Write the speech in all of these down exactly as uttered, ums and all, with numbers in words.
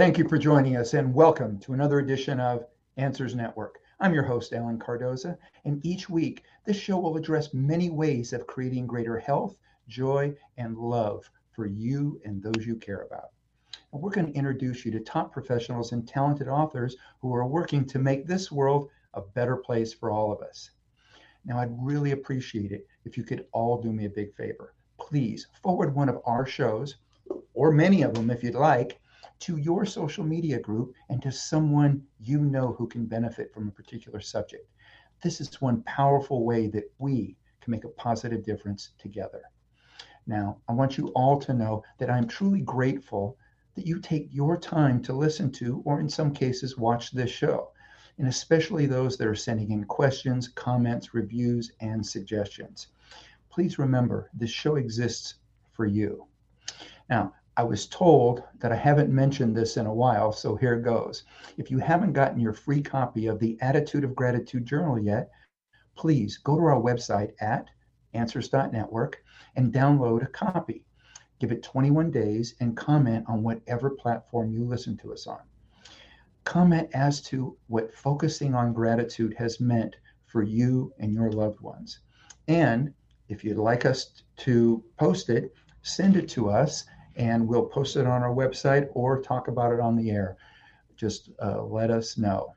Thank you for joining us and welcome to another edition of Answers Network. I'm your host, Alan Cardoza, and each week this show will address many ways of creating greater health, joy, and love for you and those you care about. And we're going to introduce you to top professionals and talented authors who are working to make this world a better place for all of us. Now, I'd really appreciate it if you could all do me a big favor. Please forward one of our shows, or many of them if you'd like, to your social media group and to someone you know who can benefit from a particular subject. This is one powerful way that we can make a positive difference together. Now, I want you all to know that I'm truly grateful that you take your time to listen to, or in some cases, watch this show, and especially those that are sending in questions, comments, reviews, and suggestions. Please remember, this show exists for you. Now, I was told that I haven't mentioned this in a while, so here goes. If you haven't gotten your free copy of the Attitude of Gratitude Journal yet, please go to our website at answers dot network and download a copy. Give it twenty-one days and comment on whatever platform you listen to us on. Comment as to what focusing on gratitude has meant for you and your loved ones. And if you'd like us to post it, send it to us, and we'll post it on our website or talk about it on the air. Just uh, let us know.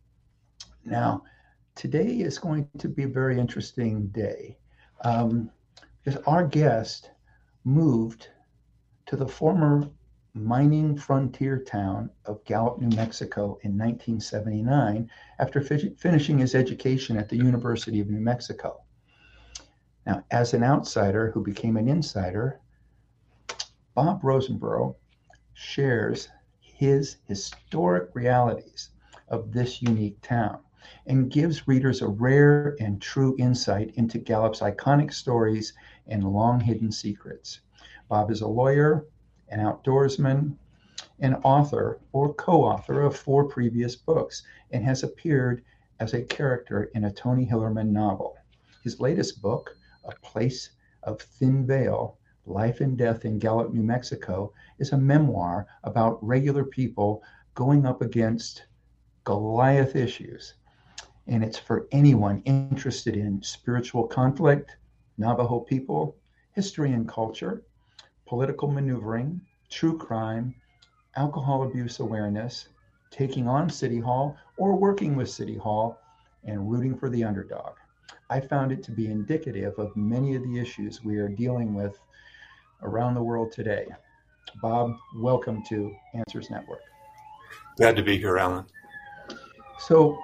Now, today is going to be a very interesting day um, because our guest moved to the former mining frontier town of Gallup, New Mexico in nineteen seventy-nine after fi- finishing his education at the University of New Mexico. Now, as an outsider who became an insider, Bob Rosenborough shares his historic realities of this unique town and gives readers a rare and true insight into Gallup's iconic stories and long-hidden secrets. Bob is a lawyer, an outdoorsman, an author or co-author of four previous books, and has appeared as a character in a Tony Hillerman novel. His latest book, A Place of Thin Veil, Life and Death in Gallup, New Mexico, is a memoir about regular people going up against Goliath issues. And it's for anyone interested in spiritual conflict, Navajo people, history and culture, political maneuvering, true crime, alcohol abuse awareness, taking on City Hall or working with City Hall, and rooting for the underdog. I found it to be indicative of many of the issues we are dealing with around the world today. Bob, welcome to Answers Network. Glad to be here, Alan. So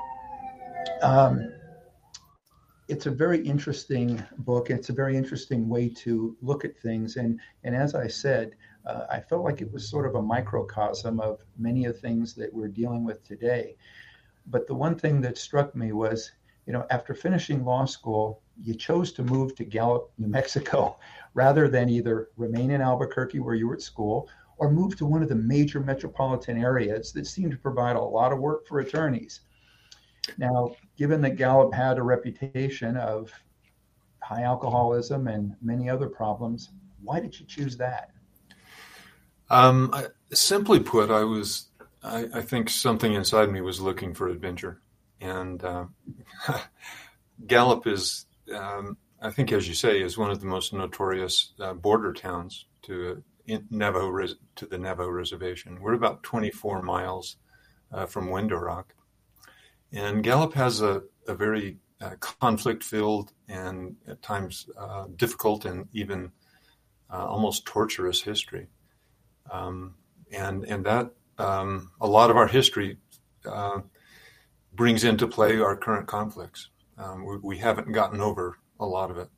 um, it's a very interesting book. It's a very interesting way to look at things. And, and as I said, uh, I felt like it was sort of a microcosm of many of the things that we're dealing with today. But the one thing that struck me was, you know, after finishing law school, you chose to move to Gallup, New Mexico, rather than either remain in Albuquerque where you were at school or move to one of the major metropolitan areas that seemed to provide a lot of work for attorneys. Now, given that Gallup had a reputation of high alcoholism and many other problems, why did you choose that? Um, I, simply put, I was, I, I think something inside me was looking for adventure. And uh, Gallup is, um, I think, as you say, is one of the most notorious uh, border towns to in Navajo res- to the Navajo reservation. We're about twenty-four miles uh, from Window Rock, and Gallup has a, a very uh, conflict-filled and at times uh, difficult and even uh, almost torturous history. Um, and and that um, a lot of our history uh, brings into play our current conflicts. Um, we, we haven't gotten over a lot of it.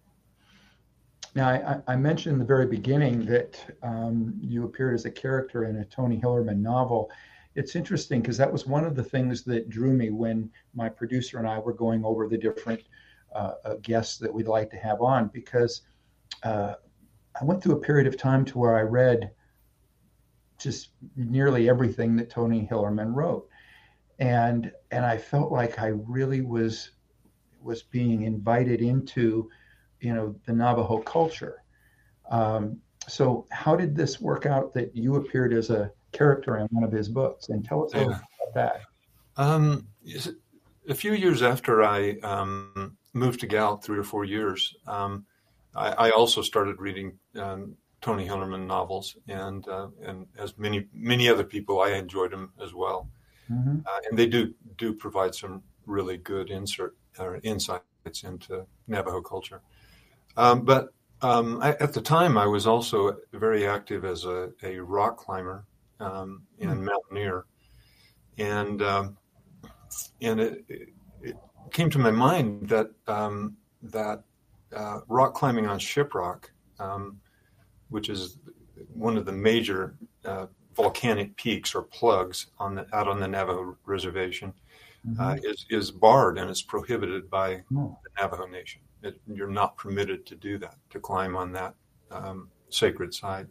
Now, I, I mentioned in the very beginning that um, you appeared as a character in a Tony Hillerman novel. It's interesting because that was one of the things that drew me when my producer and I were going over the different uh, uh, guests that we'd like to have on, because uh, I went through a period of time to where I read just nearly everything that Tony Hillerman wrote. And and I felt like I really was was being invited into, you know, the Navajo culture. Um, so how did this work out that you appeared as a character in one of his books. And tell us a little Yeah. bit about that. Um, is- a few years after I um, moved to Gallup, three or four years, um, I, I also started reading um, Tony Hillerman novels, and uh, and as many many other people, I enjoyed them as well. Mm-hmm. Uh, and they do do provide some really good insert or insights into Navajo culture. Um, but um, I, at the time, I was also very active as a, a rock climber um, and Mm-hmm. mountaineer, and um, and it, it came to my mind that um, that uh, rock climbing on Shiprock, um, which is one of the major uh, volcanic peaks or plugs on the, out on the Navajo reservation, uh, is is barred and is prohibited by Oh. the Navajo Nation. It, you're not permitted to do that, to climb on that um, sacred site.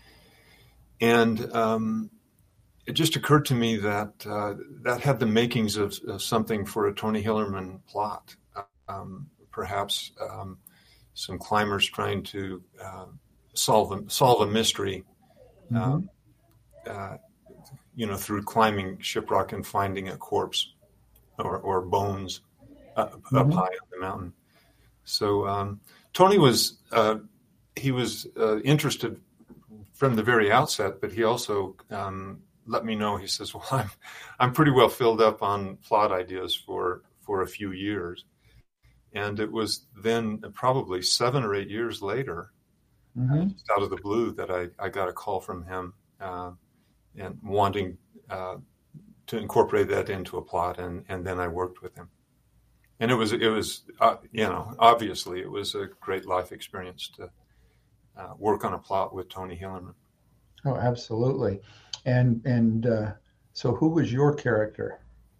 And um, it just occurred to me that uh, that had the makings of, of something for a Tony Hillerman plot. Um, perhaps um, some climbers trying to uh, solve a, solve a mystery, um, uh, you know, through climbing Shiprock and finding a corpse or, or bones up, up Mhm. high on the mountain. So um, Tony was uh, he was uh, interested from the very outset, but he also um, let me know. He says, "Well, I'm I'm pretty well filled up on plot ideas for for a few years," and it was then probably seven or eight years later, Mm-hmm. just out of the blue, that I, I got a call from him uh, and wanting uh, to incorporate that into a plot, and, and then I worked with him. And it was it was uh, you know obviously it was a great life experience to uh, work on a plot with Tony Hillerman. Oh, absolutely. And and uh, so, who was your character?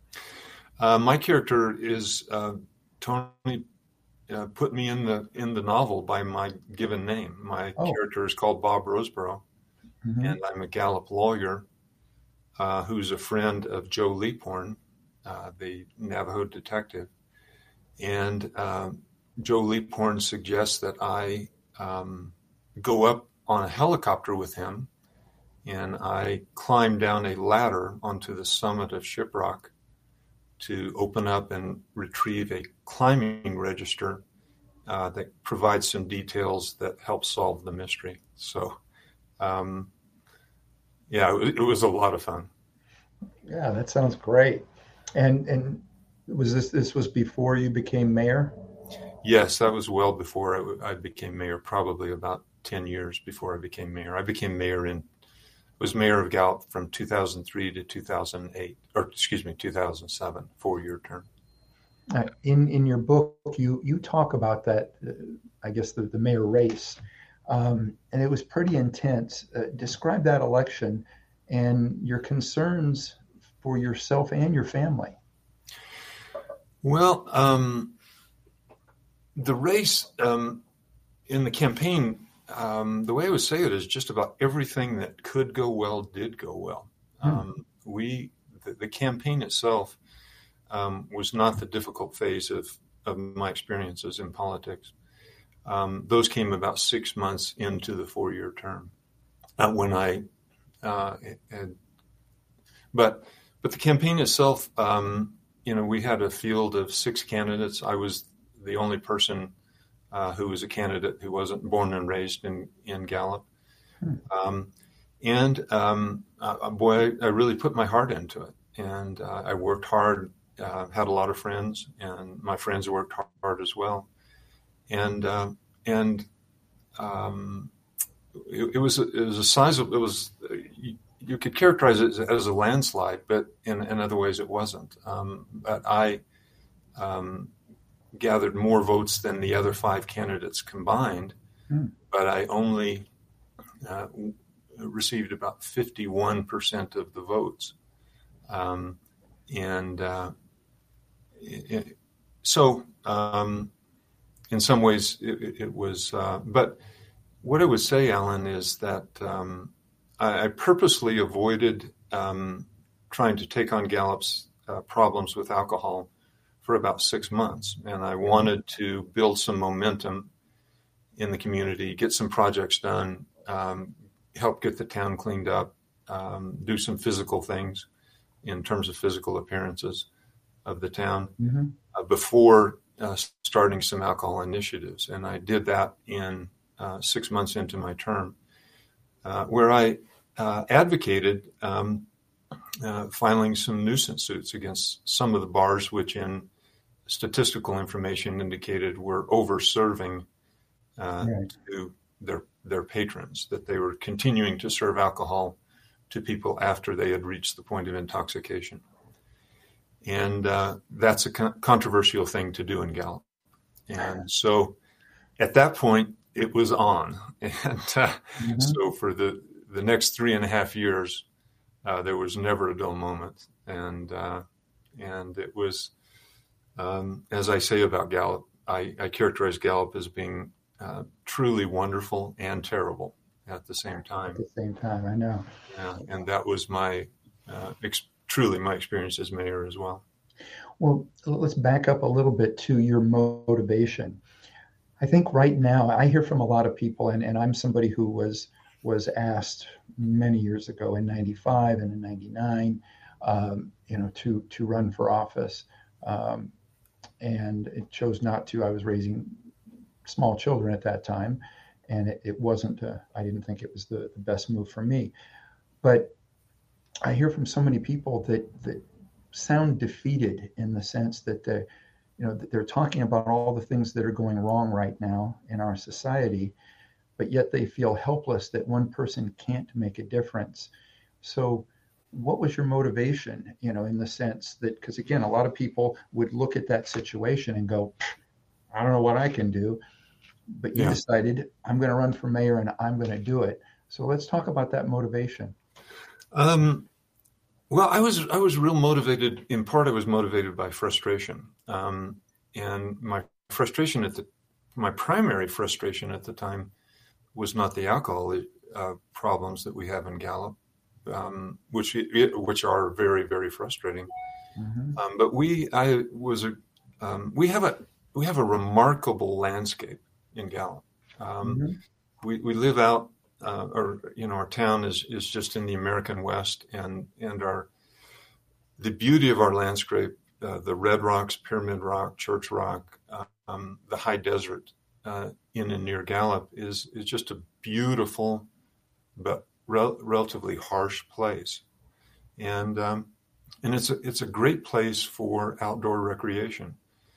Uh, my character is uh, Tony uh, put me in the in the novel by my given name. My Oh. character is called Bob Roseborough, Mhm. and I'm a Gallup lawyer uh, who's a friend of Joe Leaphorn, uh, the Navajo detective. And uh, Joe Leaphorn suggests that I um, go up on a helicopter with him, and I climb down a ladder onto the summit of Shiprock to open up and retrieve a climbing register uh, that provides some details that help solve the mystery. So, um, yeah, it, it was a lot of fun. Yeah, that sounds great. And and was this this was before you became mayor? Yes, that was well before I, I became mayor, probably about ten years before I became mayor. I became mayor in, was mayor of Gallup from two thousand three to two thousand eight, or excuse me, two thousand seven, four-year term. Uh, in in your book, you you talk about that. Uh, I guess the the mayor race, um, and it was pretty intense. Uh, describe that election and your concerns for yourself and your family. Well, um, the race um, in the campaign, um, the way I would say it is just about everything that could go well did go well. Hmm. Um, we, the, the campaign itself um, was not the difficult phase of, of my experiences in politics. Um, those came about six months into the four-year term uh, when I uh, had, but but the campaign itself, um, you know, we had a field of six candidates. I was the only person uh, who was a candidate who wasn't born and raised in, in Gallup. Hmm. Um, and um, uh, boy, I really put my heart into it. And uh, I worked hard, uh, had a lot of friends, and my friends worked hard as well. And uh, and um, it, it was a, it was a sizable, it was, you, you could characterize it as, as a landslide, but in, in other ways it wasn't. Um, but I um, gathered more votes than the other five candidates combined, Hmm. but I only uh, received about fifty-one percent of the votes. Um, and uh, it, so um, in some ways it, it was, uh, but what I would say, Alan, is that um, I, I purposely avoided um, trying to take on Gallup's uh, problems with alcohol for about six months. And I wanted to build some momentum in the community, get some projects done, um, help get the town cleaned up, um, do some physical things in terms of physical appearances of the town Mm-hmm. uh, before uh, starting some alcohol initiatives. And I did that in uh, six months into my term, uh, where I uh, advocated um, uh, filing some nuisance suits against some of the bars, which in statistical information indicated were over-serving uh, Right. to their their patrons, that they were continuing to serve alcohol to people after they had reached the point of intoxication. And uh, that's a con- controversial thing to do in Gallup. And so at that point, it was on. And uh, Mm-hmm. so for the, the next three and a half years, uh, there was never a dull moment. And uh, and it was, um, as I say about Gallup, I, I characterize Gallup as being uh, truly wonderful and terrible at the same time. At the same time, I know. Yeah, and that was my uh, ex- truly my experience as mayor as well. Well, let's back up a little bit to your motivation. I think right now I hear from a lot of people, and, and I'm somebody who was was asked many years ago in ninety-five and in ninety-nine, um, you know, to to run for office, um, and it chose not to. I was raising small children at that time, and it, it wasn't. A, I didn't think it was the, the best move for me. But I hear from so many people that that sound defeated in the sense that they, you know, that they're talking about all the things that are going wrong right now in our society, but yet they feel helpless that one person can't make a difference. So what was your motivation, you know, in the sense that, because again, a lot of people would look at that situation and go, I don't know what I can do, but you Yeah. decided I'm going to run for mayor and I'm going to do it. So let's talk about that motivation. Um, well, I was I was real motivated. In part, I was motivated by frustration, um, and my frustration at the my primary frustration at the time was not the alcohol uh, problems that we have in Gallup, um, which it, which are very very frustrating. Mm-hmm. Um, but we I was a um, we have a we have a remarkable landscape in Gallup. Um, Mm-hmm. we we live out. Uh, or you know, our town is, is just in the American West, and and our the beauty of our landscape, uh, the Red Rocks, Pyramid Rock, Church Rock, uh, um, the high desert uh, in and near Gallup is is just a beautiful but rel- relatively harsh place, and um, and it's a it's a great place for outdoor recreation.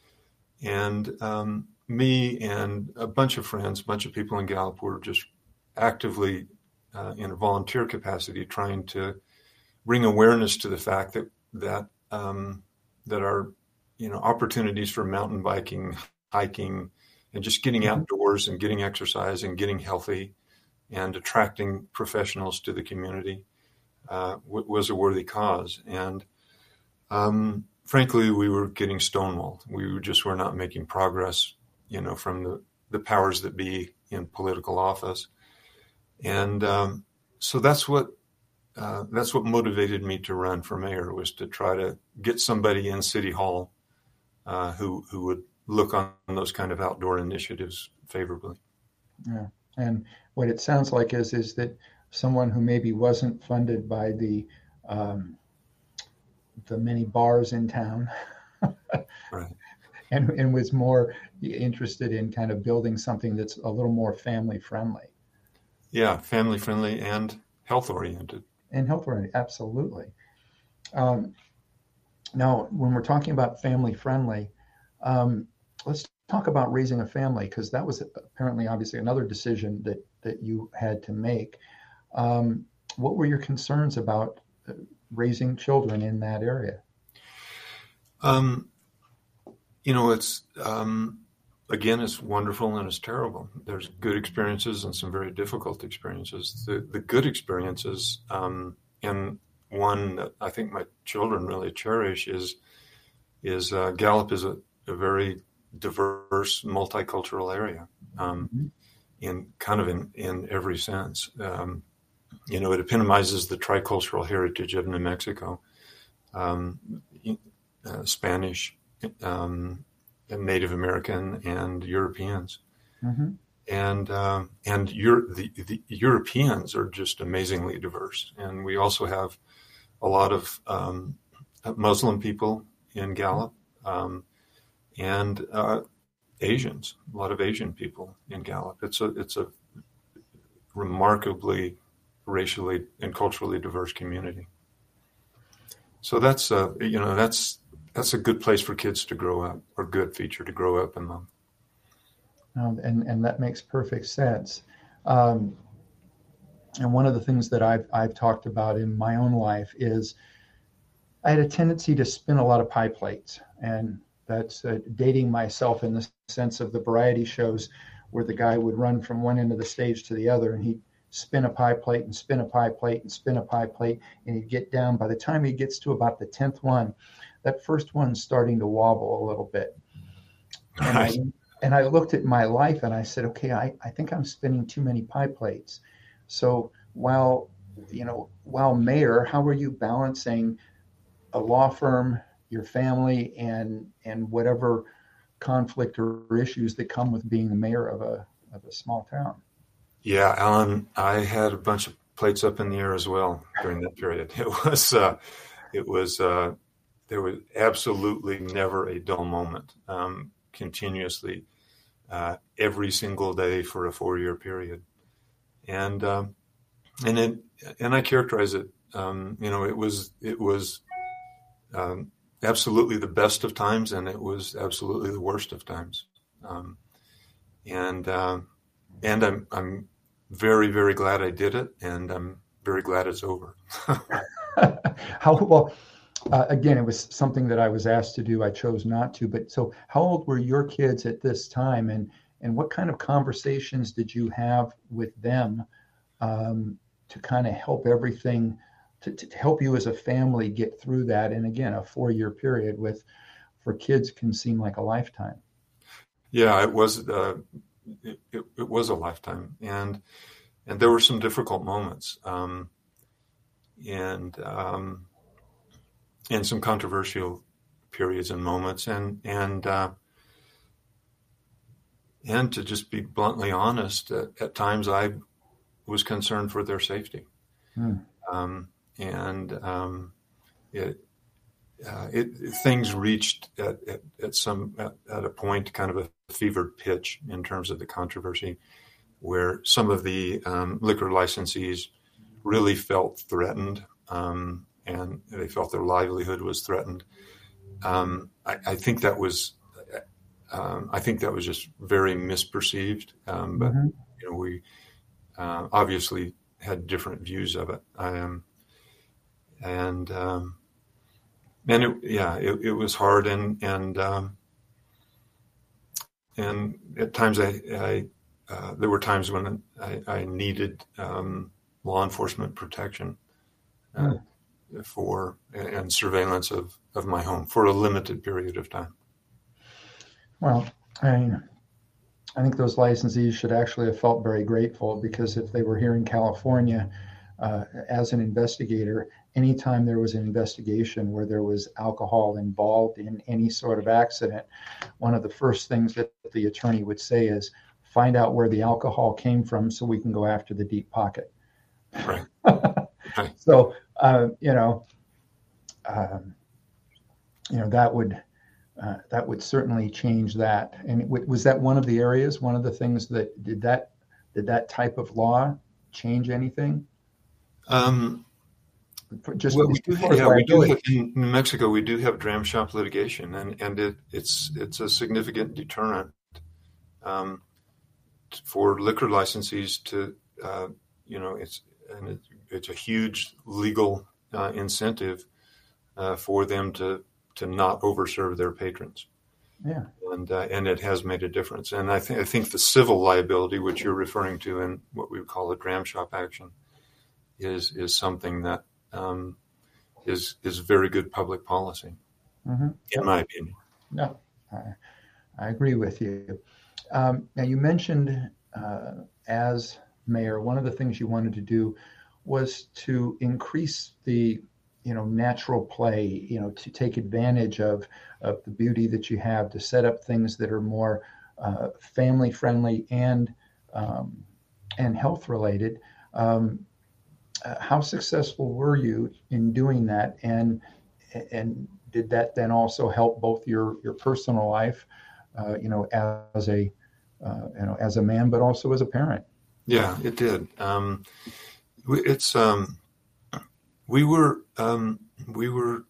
And um, me and a bunch of friends, a bunch of people in Gallup were just actively uh, in a volunteer capacity trying to bring awareness to the fact that that um, that our you know opportunities for mountain biking, hiking, and just getting Mm-hmm. outdoors and getting exercise and getting healthy and attracting professionals to the community uh, w- was a worthy cause. And um, frankly, we were getting stonewalled. We were just were not making progress, you know, from the, the powers that be in political office. And um, so that's what uh, that's what motivated me to run for mayor, was to try to get somebody in City Hall uh, who who would look on those kind of outdoor initiatives favorably. Yeah. And what it sounds like is is that someone who maybe wasn't funded by the um, the many bars in town, Right. and and was more interested in kind of building something that's a little more family friendly Yeah, family friendly and health oriented. and health oriented. Absolutely. Um, now, when we're talking about family friendly, um, let's talk about raising a family, because that was apparently, obviously, another decision that that you had to make. Um, what were your concerns about uh, raising children in that area? Um, you know, it's um, again, it's wonderful and it's terrible. There's good experiences and some very difficult experiences. The the good experiences, um, and one that I think my children really cherish is is uh, Gallup is a, a very diverse, multicultural area, um, Mm-hmm. in kind of in, in every sense. Um, you know, it epitomizes the tricultural heritage of New Mexico, um, uh, Spanish, um, and Native American, and Europeans. Mm-hmm. and um, and Euro- the, the Europeans are just amazingly diverse, and we also have a lot of um, Muslim people in Gallup, um, and uh, Asians, a lot of Asian people in Gallup. It's a it's a remarkably racially and culturally diverse community. So that's uh, you know that's that's a good place for kids to grow up, or good feature to grow up among. Um, and and that makes perfect sense. Um, and one of the things that I've I've talked about in my own life is I had a tendency to spin a lot of pie plates, and that's uh, dating myself in the sense of the variety shows where the guy would run from one end of the stage to the other, and he'd spin a pie plate and spin a pie plate and spin a pie plate, and he'd get down. By the time he gets to about the tenth one, that first one's starting to wobble a little bit. And I, and I looked at my life and I said, okay, I, I think I'm spinning too many pie plates. So while, you know, while mayor, how are you balancing a law firm, your family, and and whatever conflict or issues that come with being the mayor of a of a small town? Yeah, Alan, I had a bunch of plates up in the air as well during that period. It was, uh, it was, uh, there was absolutely never a dull moment. Um, continuously, uh, every single day for a four-year period, and um, and it and I characterize it. Um, you know, it was it was um, absolutely the best of times, and it was absolutely the worst of times. Um, and uh, and I'm I'm very very glad I did it, and I'm very glad it's over. How well? Uh, again, it was something that I was asked to do. I chose not to. But so, how old were your kids at this time, and and what kind of conversations did you have with them um, to kind of help everything, to, to help you as a family get through that? And again, a four-year period with, for kids, can seem like a lifetime. Yeah, it was. Uh, it, it, it was a lifetime, and and there were some difficult moments, um, and. Um, and some controversial periods and moments, and and uh, and to just be bluntly honest, at, at times I was concerned for their safety, Hmm. um, and um, it, uh, it things reached at, at, at some at, at a point kind of a fevered pitch in terms of the controversy, where some of the um, liquor licensees really felt threatened. Um, and they felt their livelihood was threatened. Um, I, I think that was, um, I think that was just very misperceived. Um, but Mm-hmm. you know, we uh, obviously had different views of it. Um, and um, and it, yeah, it, it was hard, and and um, and at times I, I uh, there were times when I, I needed um, law enforcement protection. Uh, Mm. for and surveillance of, of my home for a limited period of time. Well, I mean, I think those licensees should actually have felt very grateful, because if they were here in California, uh, as an investigator, anytime there was an investigation where there was alcohol involved in any sort of accident, one of the first things that the attorney would say is, find out where the alcohol came from so we can go after the deep pocket. Right. Right. So, uh, you know, um, you know, that would uh, that would certainly change that. And it, was that one of the areas, one of the things that did that did that type of law change anything? Um, Just well, we do, yeah, we do have, in New Mexico, we do have dram shop litigation, and and it, it's it's a significant deterrent um, for liquor licensees to, uh, you know, it's and it, it's a huge legal uh, incentive uh, for them to to not overserve their patrons. Yeah, and uh, and it has made a difference. And I think I think the civil liability, which you're referring to in what we would call a dram shop action, is is something that um, is is very good public policy, mm-hmm. in Yep. my opinion. No, I, I agree with you. Um, now, you mentioned uh, as mayor, one of the things you wanted to do was to increase the, you know, natural play, you know, to take advantage of, of the beauty that you have, to set up things that are more uh, family friendly and um, and health related. Um, uh, how successful were you in doing that? And and did that then also help both your your personal life, uh, you know, as a uh, you know as a man, but also as a parent? Yeah, it did. Um, it's um, we were um, we were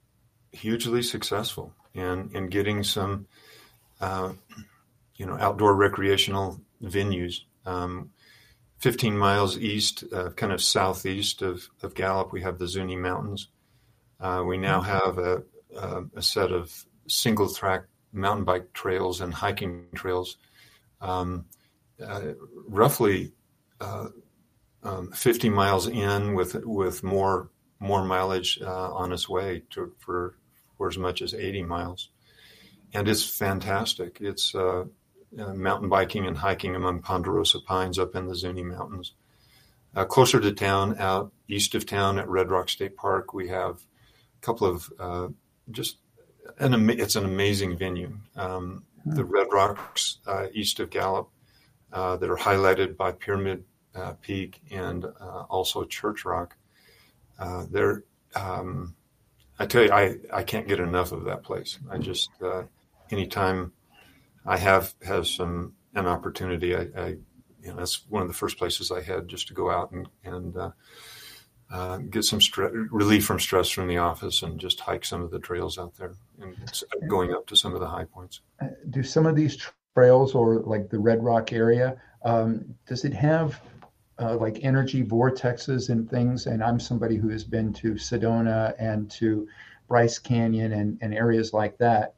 hugely successful in in getting some uh, you know outdoor recreational venues. Um, fifteen miles east, uh, kind of southeast of, of Gallup, we have the Zuni Mountains. Uh, we now have a, a, a set of single track mountain bike trails and hiking trails, um, uh, roughly uh, um, fifty miles in, with with more more mileage uh, on its way to for for as much as eighty miles, and it's fantastic. It's uh, uh, mountain biking and hiking among ponderosa pines up in the Zuni Mountains. Uh, closer to town, out east of town at Red Rock State Park, we have a couple of uh, just an ama- it's an amazing venue. Um, the Red Rocks uh, east of Gallup uh, that are highlighted by Pyramid uh, Peak and uh, also Church Rock. Uh, they're um, I tell you, I, I can't get enough of that place. I just uh, anytime I have have some an opportunity, I, I you know that's one of the first places I head, just to go out and and uh, uh, get some stress, relief from stress from the office, and just hike some of the trails out there and going up to some of the high points. Do some of these trails, or like the Red Rock area, um, does it have uh, like energy vortexes and things? And I'm somebody who has been to Sedona and to Bryce Canyon and, and areas like that.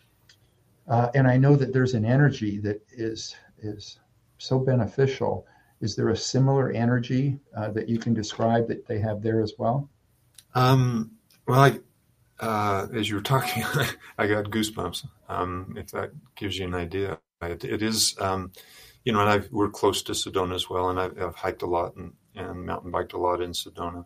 Uh, and I know that there's an energy that is is so beneficial. Is there a similar energy uh, that you can describe that they have there as well? Um, well, I, uh, as you were talking, I got goosebumps. Um, if that gives you an idea, it, it is, um, you know, and I've, we're close to Sedona as well, and I've, I've hiked a lot and, and mountain biked a lot in Sedona.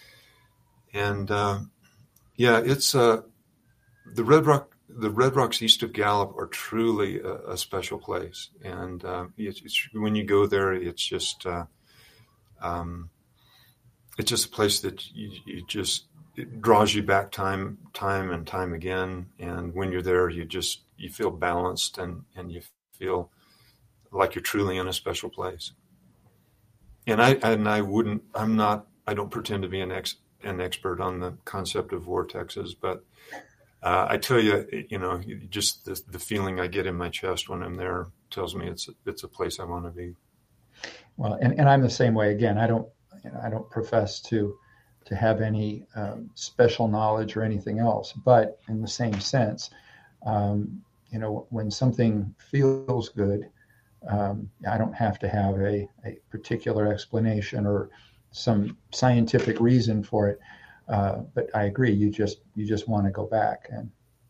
And uh, yeah, it's uh, the Red Rock. The Red Rocks east of Gallup are truly a, a special place, and uh, it's, it's, when you go there, it's just uh, um, it's just a place that you, you just it draws you back time, time and time again. And when you're there, you just you feel balanced, and, and you feel like you're truly in a special place. And I and I wouldn't. I'm not. I don't pretend to be an ex an expert on the concept of vortexes, but Uh, I tell you, you know, just the, the feeling I get in my chest when I'm there tells me it's it's a place I want to be. Well, and, and I'm the same way. Again, I don't you know, I don't profess to to have any um, special knowledge or anything else, but in the same sense, um, you know, when something feels good, um, I don't have to have a, a particular explanation or some scientific reason for it. Uh, but I agree. You just you just want to go back. And,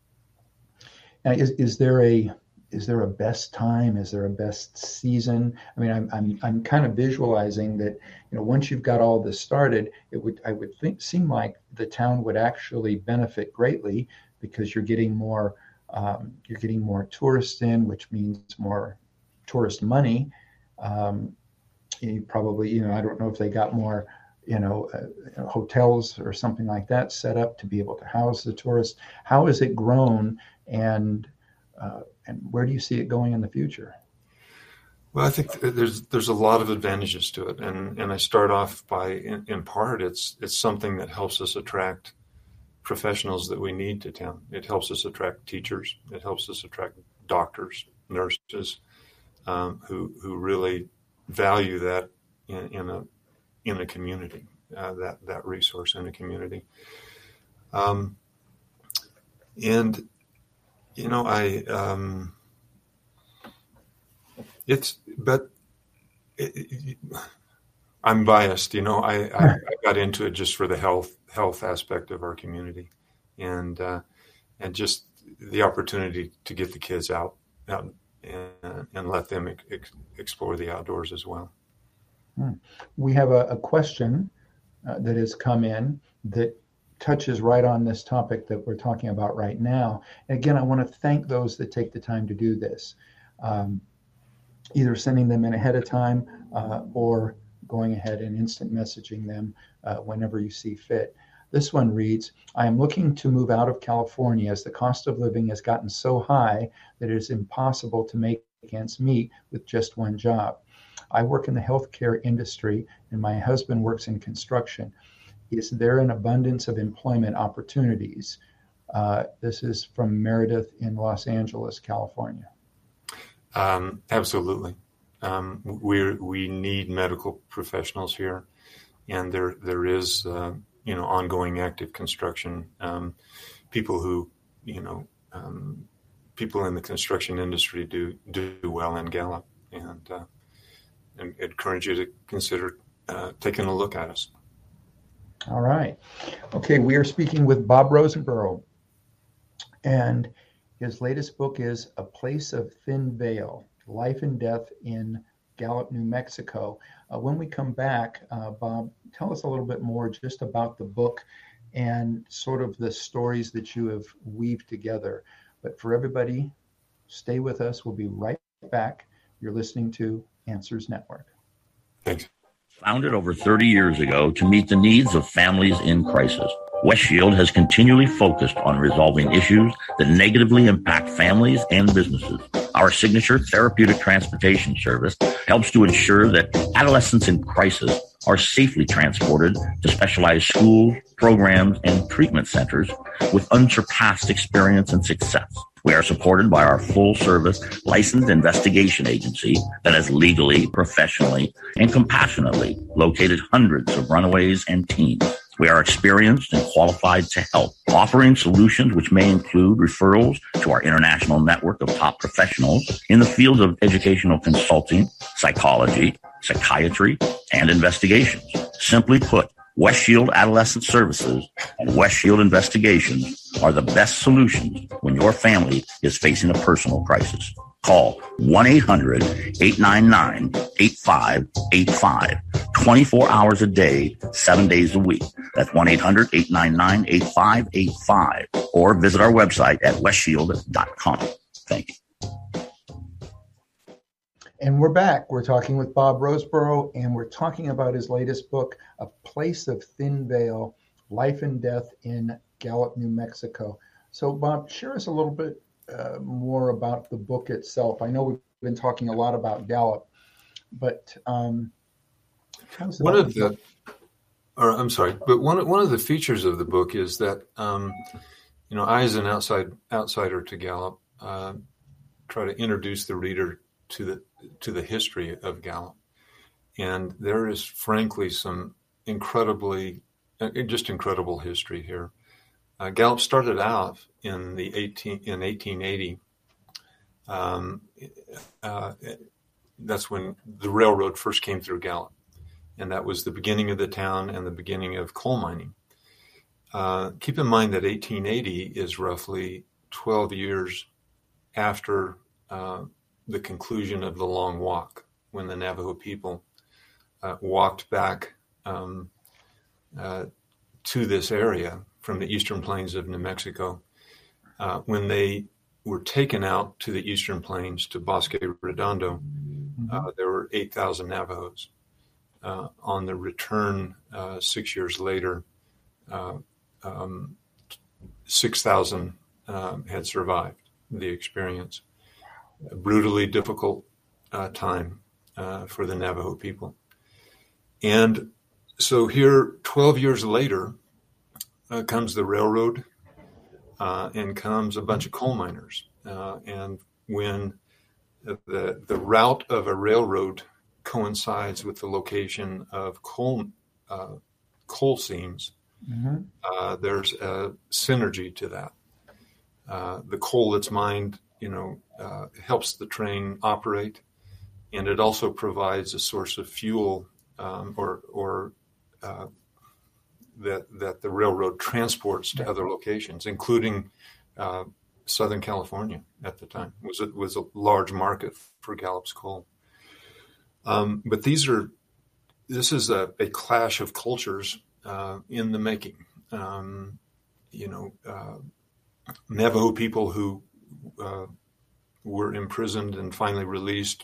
and is is there a is there a best time? Is there a best season? I mean, I'm I'm I'm kind of visualizing that. You know, once you've got all this started, it would I would think seem like the town would actually benefit greatly, because you're getting more um, you're getting more tourists in, which means more tourist money. Um, you probably you know I don't know if they got more. you know, uh, hotels or something like that set up to be able to house the tourists. How has it grown, and uh, and where do you see it going in the future? Well, I think there's there's a lot of advantages to it, and and I start off by in, in part it's it's something that helps us attract professionals that we need to town. It helps us attract teachers. It helps us attract doctors, nurses, um, who who really value that in, in a in a community, uh, that, that resource in a community. Um, and, you know, I, um, it's, but it, it, I'm biased, you know, I, I, I got into it just for the health, health aspect of our community, and, uh, and just the opportunity to get the kids out, out and, and let them ex- explore the outdoors as well. We have a, a question uh, that has come in that touches right on this topic that we're talking about right now. And again, I want to thank those that take the time to do this. Um, either sending them in ahead of time uh, or going ahead and instant messaging them uh, whenever you see fit. This one reads, I am looking to move out of California as the cost of living has gotten so high that it is impossible to make ends meet with just one job. I work in the healthcare industry and my husband works in construction. Is there an abundance of employment opportunities? Uh, this is from Meredith in Los Angeles, California. Um, absolutely. Um, we we need medical professionals here, and there there is uh, you know ongoing active construction. Um, people who you know um, people in the construction industry do do well in Gallup, and uh, and encourage you to consider uh, taking a look at us. All right. Okay, we are speaking with Bob Rosenborough, and his latest book is A Place of Thin Veil, Life and Death in Gallup, New Mexico. Uh, when we come back, uh, Bob, tell us a little bit more just about the book and sort of the stories that you have weaved together. But for everybody, stay with us. We'll be right back. You're listening to Answers Network. Thanks. Founded over thirty years ago to meet the needs of families in crisis, West Shield has continually focused on resolving issues that negatively impact families and businesses. Our signature therapeutic transportation service helps to ensure that adolescents in crisis are safely transported to specialized schools, programs, and treatment centers with unsurpassed experience and success. We are supported by our full-service licensed investigation agency that has legally, professionally, and compassionately located hundreds of runaways and teens. We are experienced and qualified to help, offering solutions which may include referrals to our international network of top professionals in the fields of educational consulting, psychology, psychiatry, and investigations. Simply put, West Shield Adolescent Services and West Shield Investigations are the best solutions when your family is facing a personal crisis. Call one eight hundred, eight nine nine, eight five eight five, twenty-four hours a day, seven days a week. That's one eight hundred, eight nine nine, eight five eight five, or visit our website at west shield dot com. Thank you. And we're back. We're talking with Bob Rosenborough, and we're talking about his latest book, A Place of Thin Veil, Life and Death in Gallup, New Mexico. So, Bob, share us a little bit uh, more about the book itself. I know we've been talking a lot about Gallup, but um, tell us one about of the, or I'm sorry, but one one of the features of the book is that um, you know I, as an outside outsider to Gallup, uh, try to introduce the reader to the to the history of Gallup, and there is frankly some incredibly just incredible history here. Uh, Gallup started out in the eighteen in eighteen eighty. Um, uh, that's when the railroad first came through Gallup, and that was the beginning of the town and the beginning of coal mining. Uh, keep in mind that eighteen eighty is roughly twelve years after uh, the conclusion of the Long Walk, when the Navajo people uh, walked back um, uh, to this area from the eastern plains of New Mexico. Uh, when they were taken out to the eastern plains to Bosque Redondo, mm-hmm. uh, there were eight thousand Navajos. Uh, on the return uh, six years later, uh, um, six thousand um, had survived the experience. A brutally difficult uh, time uh, for the Navajo people. And so here, twelve years later, uh, comes the railroad uh, and comes a bunch of coal miners. Uh, and when the, the route of a railroad coincides with the location of coal, uh, coal seams, mm-hmm. uh, there's a synergy to that. Uh, the coal that's mined you know, uh, helps the train operate, and it also provides a source of fuel um, or or uh, that that the railroad transports to other locations, including uh, Southern California at the time. It was a, was a large market for Gallup's coal. Um, but these are this is a, a clash of cultures uh, in the making. Um, you know, uh, Navajo people who Uh, were imprisoned and finally released, but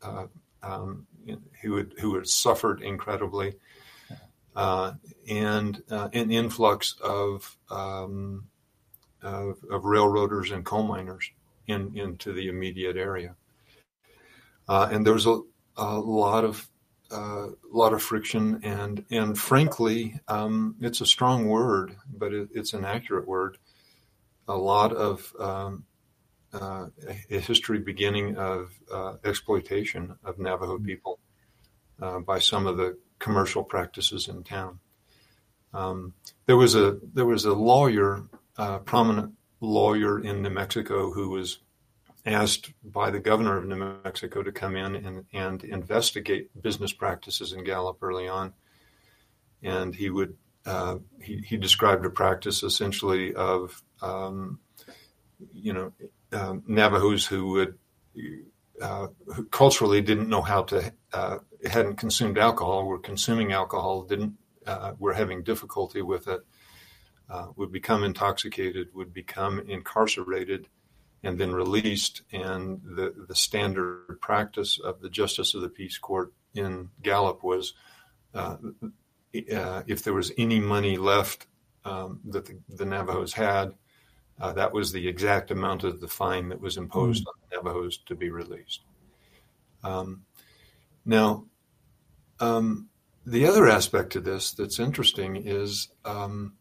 uh, um, who had who had suffered incredibly, uh, and uh, an influx of, um, of of railroaders and coal miners in into the immediate area, uh, and there was a, a lot of a uh, lot of friction, and and frankly, um, it's a strong word, but it, it's an accurate word. A lot of um, uh, a history beginning of uh, exploitation of Navajo people uh, by some of the commercial practices in town. Um, there was a there was a lawyer, uh, prominent lawyer in New Mexico, who was asked by the governor of New Mexico to come in and, and investigate business practices in Gallup early on. And he would uh, he, he described a practice essentially of um, you know um, Navajos who would uh, who culturally didn't know how to uh, hadn't consumed alcohol, were consuming alcohol, didn't uh, were having difficulty with it, uh, would become intoxicated, would become incarcerated, and then released. And the, the standard practice of the Justice of the Peace Court in Gallup was uh, uh, if there was any money left um, that the, the Navajos had, uh, that was the exact amount of the fine that was imposed mm. on the Navajos to be released. Um, now, um, the other aspect to this that's interesting is um,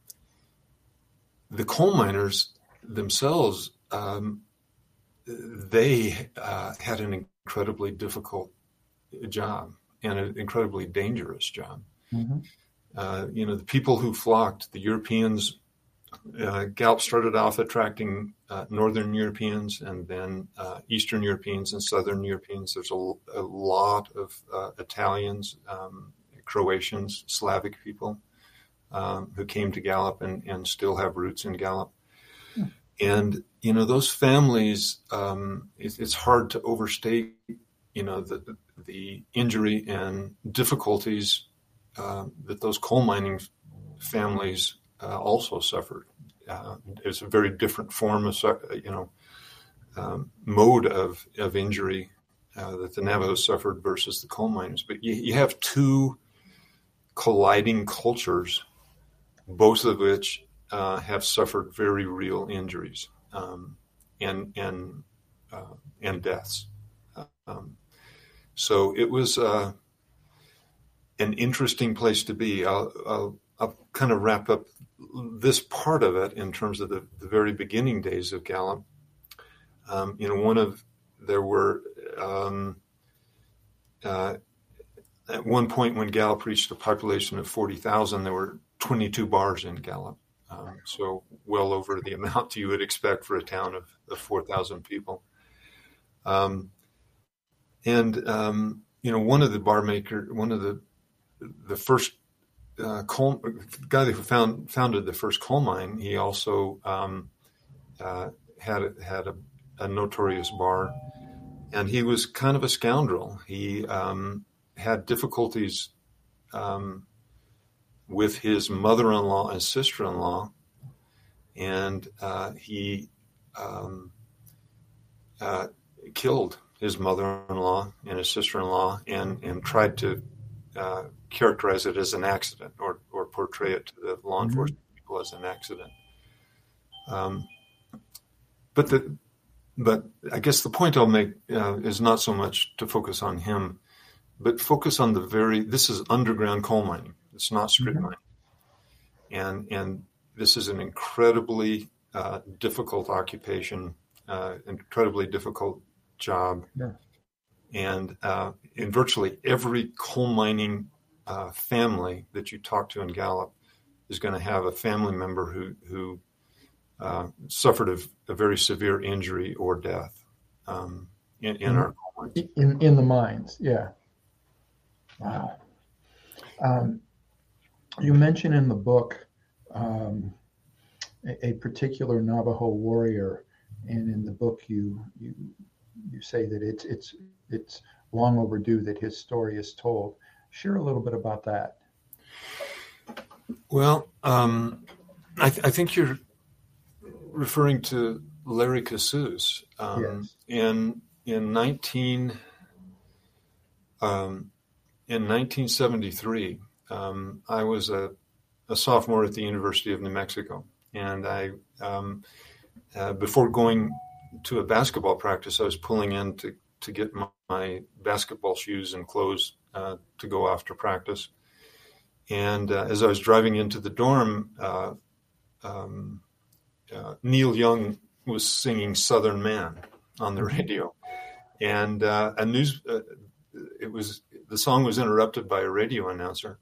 the coal miners themselves. Um, they uh, had an incredibly difficult job and an incredibly dangerous job. Mm-hmm. Uh, you know, the people who flocked, the Europeans, uh, Gallup started off attracting uh, Northern Europeans and then uh, Eastern Europeans and Southern Europeans. There's a, a lot of uh, Italians, um, Croatians, Slavic people um, who came to Gallup and, and still have roots in Gallup. Hmm. And, you know, those families, um, it, it's hard to overstate, you know, the, the injury and difficulties uh, that those coal mining families uh, also suffered. Uh, it's a very different form of, you know, um, mode of, of injury uh, that the Navajos suffered versus the coal miners. But you, you have two colliding cultures, both of which Uh, have suffered very real injuries um, and and uh, and deaths. Um, so it was uh, an interesting place to be. I'll, I'll, I'll kind of wrap up this part of it in terms of the, the very beginning days of Gallup. Um, you know, one of there were um, uh, at one point when Gallup reached a population of forty thousand, there were twenty-two bars in Gallup. Um, so well over the amount you would expect for a town of, of four thousand people. Um, and, um, you know, one of the bar maker, one of the the first uh, coal, guy who found, founded the first coal mine, he also um, uh, had, had a, a notorious bar. And he was kind of a scoundrel. He um, had difficulties um with his mother-in-law and sister-in-law, and uh, he um, uh, killed his mother-in-law and his sister-in-law, and, and tried to uh, characterize it as an accident, or, or portray it to the law enforcement mm-hmm. people as an accident. Um, but the but I guess the point I'll make uh, is not so much to focus on him, but focus on the very. This is underground coal mining. It's not strip mm-hmm. mining, and and this is an incredibly uh, difficult occupation, uh, incredibly difficult job, yeah. and uh, in virtually every coal mining uh, family that you talk to in Gallup is going to have a family member who who uh, suffered a, a very severe injury or death um, in, in mm-hmm. our coal mines. in in the mines. Yeah. Wow. Um, You mention in the book um, a, a particular Navajo warrior, and in the book you you you say that it's it's it's long overdue that his story is told. Share a little bit about that. Well, um, I, th- I think you're referring to Larry Cassous. Um, yes. In in nineteen Um, in nineteen seventy-three, um, I was a, a sophomore at the University of New Mexico, and I, um, uh, before going to a basketball practice, I was pulling in to, to get my, my basketball shoes and clothes uh, to go after practice. And uh, as I was driving into the dorm, uh, um, uh, Neil Young was singing Southern Man on the radio. And uh, a news, uh, it was, the song was interrupted by a radio announcer,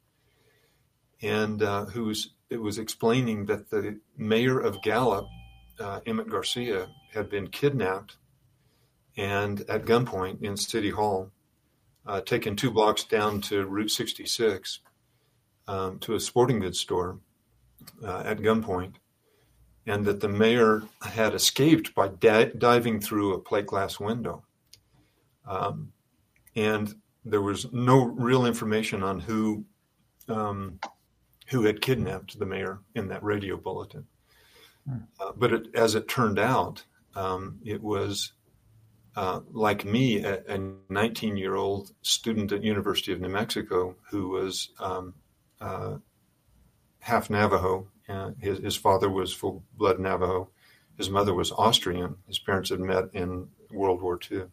and uh, who was, it was explaining that the mayor of Gallup, uh, Emmett Garcia, had been kidnapped and at gunpoint in City Hall, uh, taken two blocks down to Route sixty-six um, to a sporting goods store uh, at gunpoint, and that the mayor had escaped by di- diving through a plate glass window. Um, and there was no real information on who um, who had kidnapped the mayor in that radio bulletin. Uh, but it, as it turned out, um, it was uh, like me, a nineteen-year-old student at University of New Mexico who was um, uh, half Navajo. Uh, his, his father was full-blood Navajo. His mother was Austrian. His parents had met in World War Two.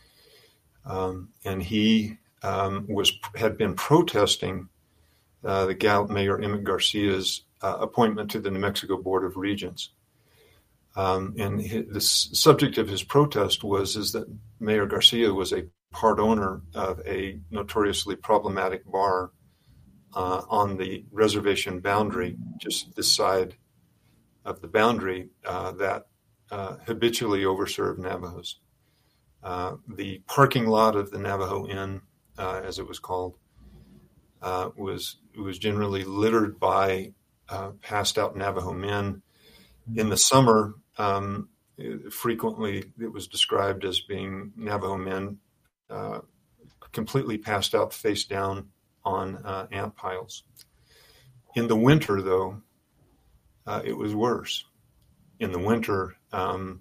Um, and he um, was had been protesting uh, the Gallup Mayor Emmett Garcia's uh, appointment to the New Mexico Board of Regents. Um, and his, the subject of his protest was is that Mayor Garcia was a part owner of a notoriously problematic bar uh, on the reservation boundary, just this side of the boundary, uh, that uh, habitually overserved Navajos. Uh, the parking lot of the Navajo Inn, uh, as it was called, uh, was was generally littered by uh, passed out Navajo men. In the summer, um, it, frequently it was described as being Navajo men uh, completely passed out face down on uh, ant piles. In the winter, though, uh, it was worse. In the winter, um,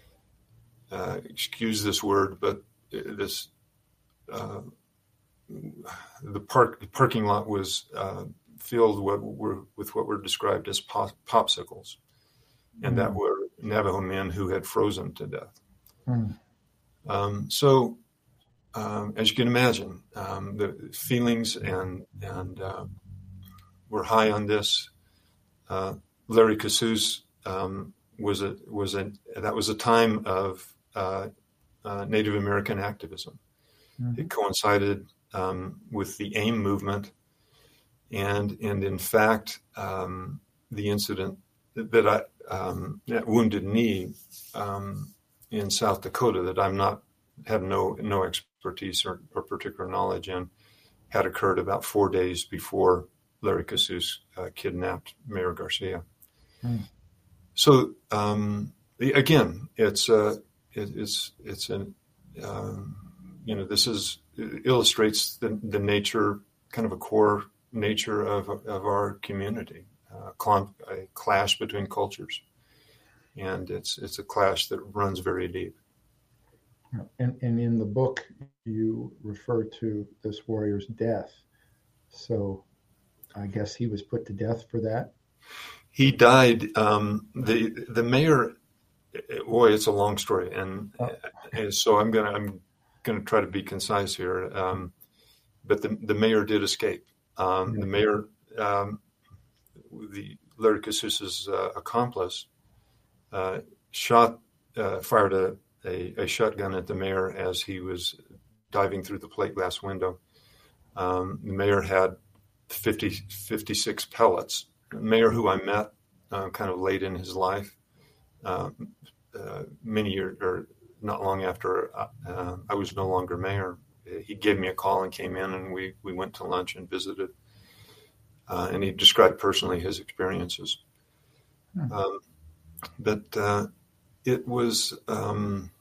Uh, excuse this word, but this uh, the park the parking lot was uh, filled what were, with what were described as pop, popsicles, and mm. that were Navajo men who had frozen to death. Mm. Um, so, um, as you can imagine, um, the feelings and and uh, were high on this. Uh, Larry Kasuz um, was a was a that was a time of Uh, uh, Native American activism. Mm-hmm. It coincided um, with the AIM movement, and and in fact, um, the incident that I um, that Wounded Knee um, in South Dakota that I'm not have no no expertise or, or particular knowledge in had occurred about four days before Larry Kasuz uh, kidnapped Mayor Garcia. Mm. So um, again, it's uh, It, it's it's an um, you know this is illustrates the the nature, kind of a core nature of of our community, uh, cl- a clash between cultures, and it's it's a clash that runs very deep. And, and in the book, you refer to this warrior's death. So, I guess he was put to death for that. He died. Um, the the mayor. Boy, it's a long story, and, and so I'm gonna I'm gonna try to be concise here. Um, but the the mayor did escape. Um, the mayor, um, the Larry Kasuz's uh, accomplice, uh, shot, uh, fired a, a a shotgun at the mayor as he was diving through the plate glass window. Um, the mayor had fifty, fifty-six pellets. The mayor, who I met uh, kind of late in his life. Uh, uh, many years, or not long after uh, I was no longer mayor, he gave me a call and came in, and we, we went to lunch and visited. Uh, and he described personally his experiences. Hmm. Um, but uh, it was, um,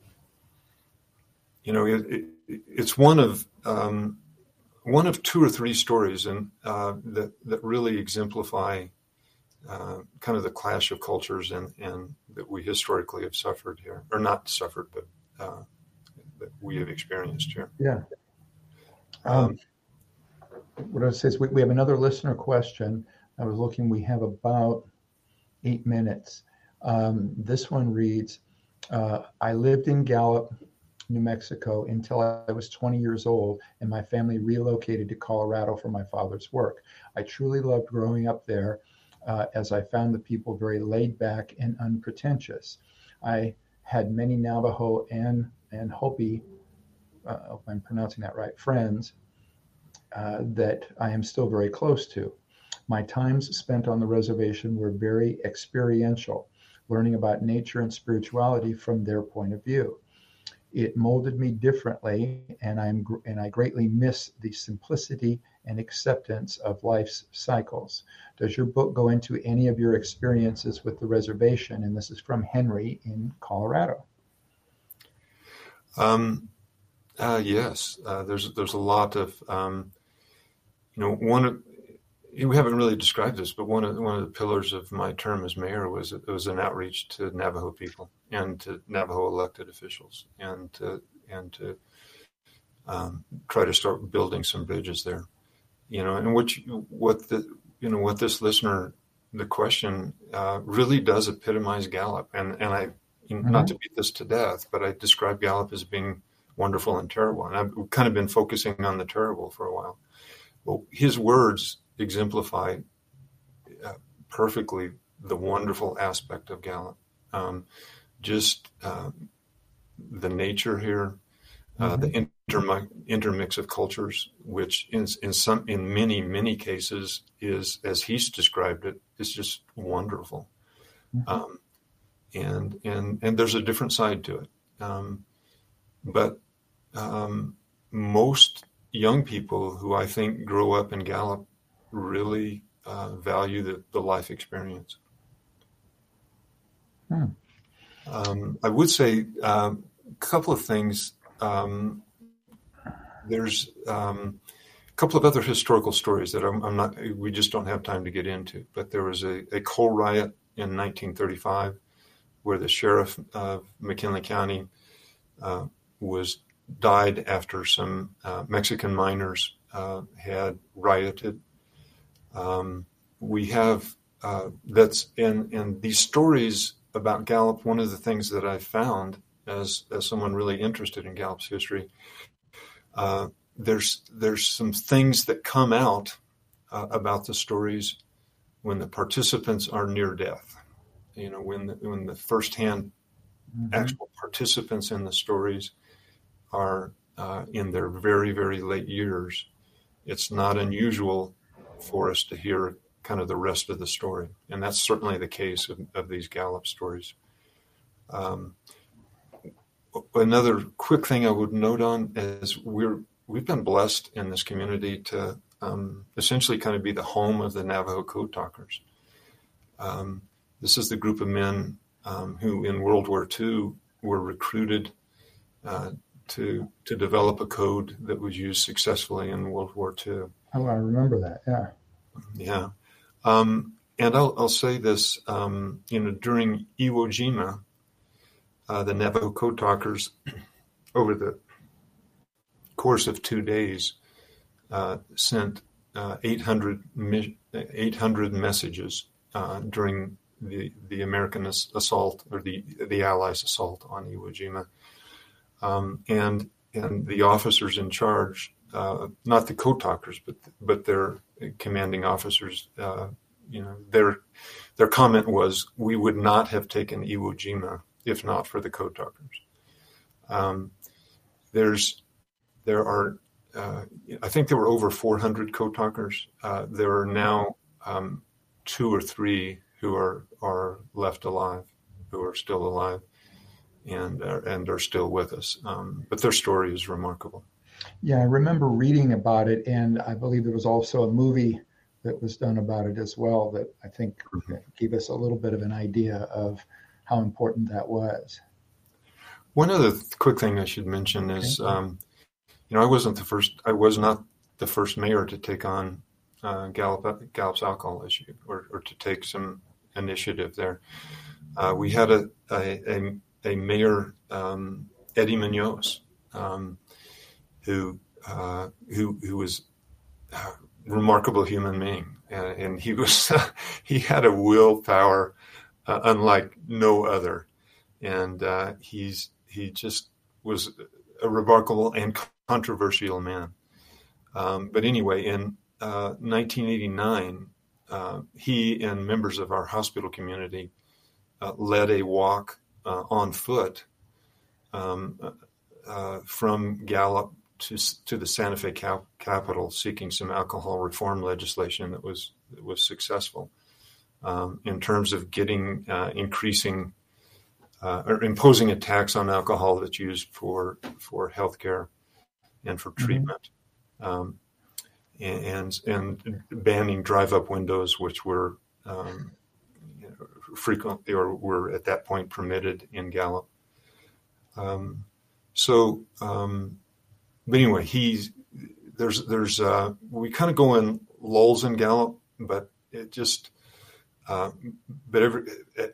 you know, it, it, it's one of um, one of two or three stories, and uh, that that really exemplify. Uh, kind of the clash of cultures and, and that we historically have suffered here, or not suffered, but uh, that we have experienced here. Yeah. Um, what I would say is we, we have another listener question. I was looking, we have about eight minutes. Um, this one reads, uh, I lived in Gallup, New Mexico until I was twenty years old, and my family relocated to Colorado for my father's work. I truly loved growing up there uh, as I found the people very laid back and unpretentious. I had many Navajo and, and Hopi, uh, if I'm pronouncing that right, friends uh, that I am still very close to. My times spent on the reservation were very experiential, learning about nature and spirituality from their point of view. It molded me differently, and I'm and I greatly miss the simplicity and acceptance of life's cycles. Does your book go into any of your experiences with the reservation? And this is from Henry in Colorado. Um, uh, yes, uh, there's there's a lot of um, you know one of we haven't really described this, but one of one of the pillars of my term as mayor was it was an outreach to Navajo people and to Navajo elected officials, and to, and to um, try to start building some bridges there. You know, and what you, what the you know what this listener, the question uh, really does epitomize Gallup, and and I mm-hmm. not to beat this to death, but I describe Gallup as being wonderful and terrible, and I've kind of been focusing on the terrible for a while. Well, his words exemplify uh, perfectly the wonderful aspect of Gallup. Um, just uh, the nature here, uh, mm-hmm. the intermi- intermix of cultures, which in, in some, in many, many cases is, as he's described it, is just wonderful. Mm-hmm. Um, and, and, and there's a different side to it. Um, but um, most young people who I think grow up in Gallup really uh, value the, the life experience. Hmm. Um, I would say um, a couple of things. Um, there's um, a couple of other historical stories that I'm, I'm not, we just don't have time to get into, but there was a, a coal riot in nineteen thirty-five where the sheriff of McKinley County uh, was died after some uh, Mexican miners uh, had rioted. Um, we have uh, that's and and these stories about Gallup. One of the things that I found as as someone really interested in Gallup's history, uh, there's there's some things that come out uh, about the stories when the participants are near death. You know, when the, when the firsthand mm-hmm. actual participants in the stories are uh, in their very, very late years, it's not unusual for us to hear kind of the rest of the story. And that's certainly the case of, of these Gallup stories. Um, another quick thing I would note on is we're, we've been blessed in this community to um, essentially kind of be the home of the Navajo Code Talkers. Um, this is the group of men um, who in World War Two were recruited uh, to to develop a code that was used successfully in World War Two. Oh, I remember that. Yeah. Yeah. Um, and I'll, I'll say this, um, you know, during Iwo Jima, uh, the Navajo Code Talkers, over the course of two days, uh, sent uh, eight hundred, eight hundred messages uh, during the, the American assault or the, the Allies' assault on Iwo Jima. Um, and and the officers in charge, uh, not the code talkers, but but their commanding officers, uh, you know, their their comment was, "We would not have taken Iwo Jima if not for the code talkers." Um, there's there are, uh, I think there were over four hundred code talkers. Uh, there are now um, two or three who are are left alive, who are still alive. And uh, and are still with us, um, but their story is remarkable. Yeah, I remember reading about it, and I believe there was also a movie that was done about it as well that I think mm-hmm. gave us a little bit of an idea of how important that was. One other th- quick thing I should mention okay. is, um, you know, I wasn't the first. I was not the first mayor to take on uh, Gallup, Gallup's alcohol issue or, or to take some initiative there. Uh, we had a a, a a mayor, um, Eddie Munoz, um, who uh, who who was a remarkable human being, and, and he was he had a willpower uh, unlike no other, and uh, he's he just was a remarkable and controversial man. Um, but anyway, in uh, nineteen eighty-nine, uh, he and members of our hospital community uh, led a walk uh, on foot um, uh, from Gallup to to the Santa Fe cap- Capitol, seeking some alcohol reform legislation that was that was successful um, in terms of getting uh, increasing uh, or imposing a tax on alcohol that's used for for healthcare and for treatment. Mm-hmm. Um, and and banning drive-up windows, which were um, you know, frequently or were at that point permitted in Gallup. Um, so, um, but anyway, he's there's there's uh, we kind of go in lulls in Gallup, but it just uh, but every at,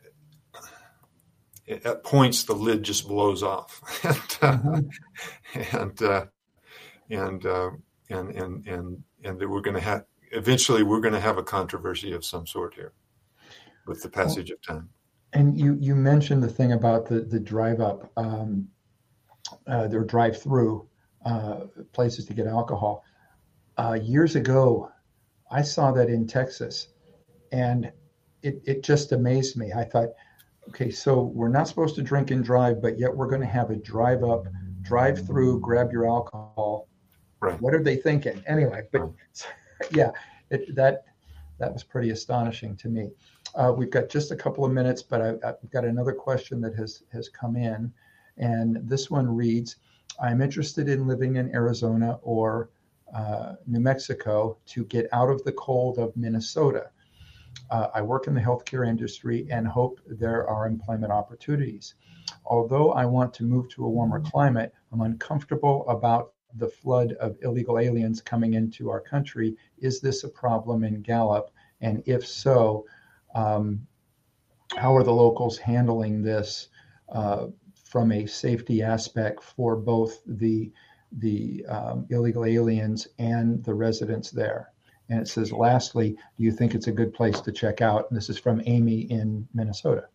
at points the lid just blows off, and uh, mm-hmm. and uh, and, uh, and and and and that we're going to have eventually we're going to have a controversy of some sort here with the passage of time. And you you mentioned the thing about the the drive up, um, uh, their drive through uh, places to get alcohol. Uh, years ago, I saw that in Texas, and it it just amazed me. I thought, okay, so we're not supposed to drink and drive, but yet we're going to have a drive up, drive through, grab your alcohol. Right. What are they thinking? Anyway, but yeah, it, that that was pretty astonishing to me. Uh, we've got just a couple of minutes, but I, I've got another question that has, has come in. And this one reads, I'm interested in living in Arizona or uh, New Mexico to get out of the cold of Minnesota. Uh, I work in the healthcare industry and hope there are employment opportunities. Although I want to move to a warmer climate, I'm uncomfortable about the flood of illegal aliens coming into our country. Is this a problem in Gallup? And if so, um, how are the locals handling this uh, from a safety aspect for both the the um, illegal aliens and the residents there? And it says, lastly, do you think it's a good place to check out? And this is from Amy in Minnesota.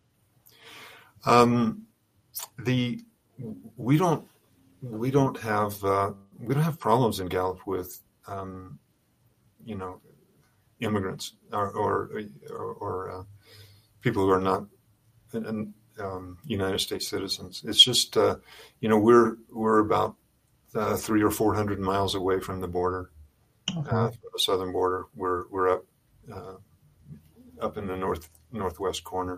Um, the we don't we don't have uh, we don't have problems in Gallup with um, you know immigrants or or, or, or uh, people who are not um, United States citizens. It's just uh, you know we're we're about uh, three or four hundred miles away from the border. Okay. Uh, the southern border. We're we're up uh, up in the north northwest corner,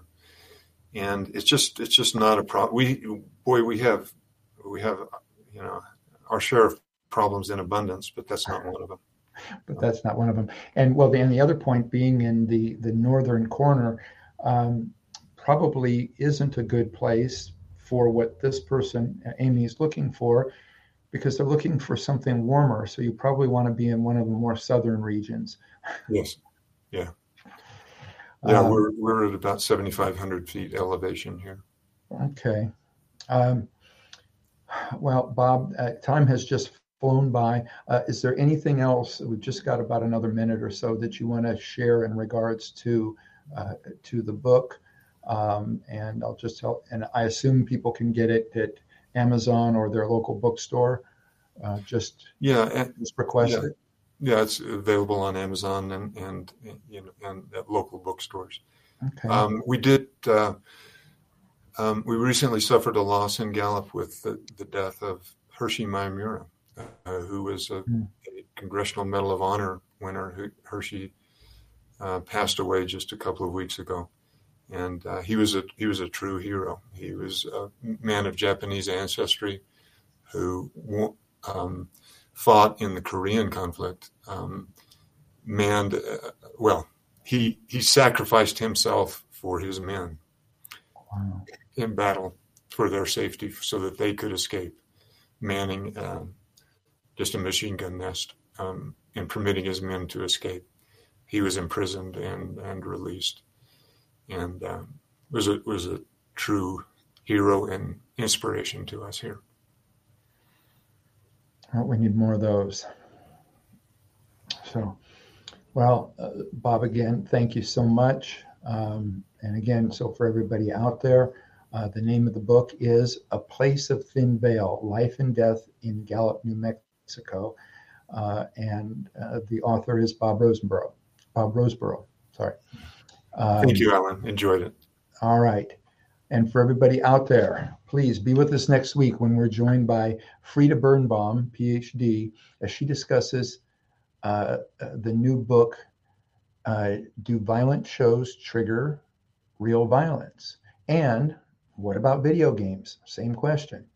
and it's just it's just not a problem. We boy we have we have you know our share of problems in abundance, but that's not one of them. But that's not one of them. And well, and the other point being in the the northern corner, um, probably isn't a good place for what this person Amy is looking for, because they're looking for something warmer. So you probably want to be in one of the more southern regions. Yes. Yeah. Yeah, um, we're we're at about seventy-five hundred feet elevation here. Okay. Um, well, Bob, uh, time has just flown by. Uh, is there anything else? We've just got about another minute or so that you want to share in regards to uh, to the book. Um, and I'll just tell, and I assume people can get it at Amazon or their local bookstore. Uh, just yeah, and, just request yeah. it. Yeah, it's available on Amazon and and you know and at local bookstores. Okay. Um, we did. Uh, um, we recently suffered a loss in Gallup with the, the death of Hershey Miyamura, uh, who was a, mm. a Congressional Medal of Honor winner. Who, Hershey uh, passed away just a couple of weeks ago, and uh, he was a he was a true hero. He was a man of Japanese ancestry who um, fought in the Korean conflict. Um, manned, uh, well, he he sacrificed himself for his men. Wow. In battle for their safety, so that they could escape, manning um, just a machine gun nest um, and permitting his men to escape. He was imprisoned and, and released, and um, was a was a true hero and inspiration to us here. Well, we need more of those. So, well, uh, Bob, again, thank you so much. Um, and again, so for everybody out there, uh, the name of the book is A Place of Thin Veil, Life and Death in Gallup, New Mexico. Uh, and uh, the author is Bob Rosenborough. Bob Roseborough, sorry. Um, Thank you, Alan. Enjoyed it. All right. And for everybody out there, please be with us next week when we're joined by Frida Birnbaum, P H D, as she discusses uh, the new book, uh, Do Violent Shows Trigger Real Violence? And what about video games? Same question.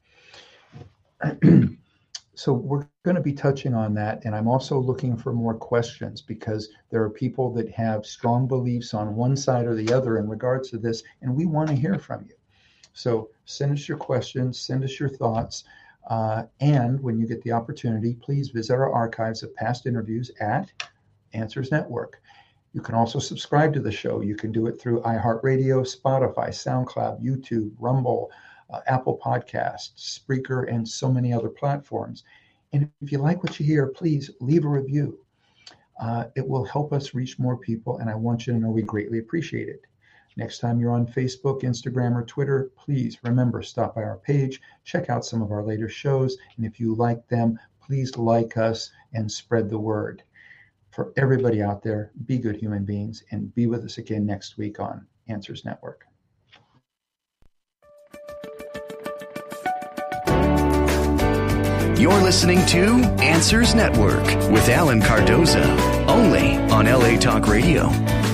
So we're going to be touching on that. And I'm also looking for more questions because there are people that have strong beliefs on one side or the other in regards to this, and we want to hear from you. So send us your questions, send us your thoughts. Uh, and when you get the opportunity, please visit our archives of past interviews at Answers Network. You can also subscribe to the show. You can do it through iHeartRadio, Spotify, SoundCloud, YouTube, Rumble, Uh, Apple Podcasts, Spreaker, and so many other platforms. And if you like what you hear, please leave a review. Uh, it will help us reach more people, and I want you to know we greatly appreciate it. Next time you're on Facebook, Instagram, or Twitter, please remember, stop by our page, check out some of our later shows, and if you like them, please like us and spread the word. For everybody out there, be good human beings, and be with us again next week on Answers Network. You're listening to Answers Network with Alan Cardoza, only on L A Talk Radio.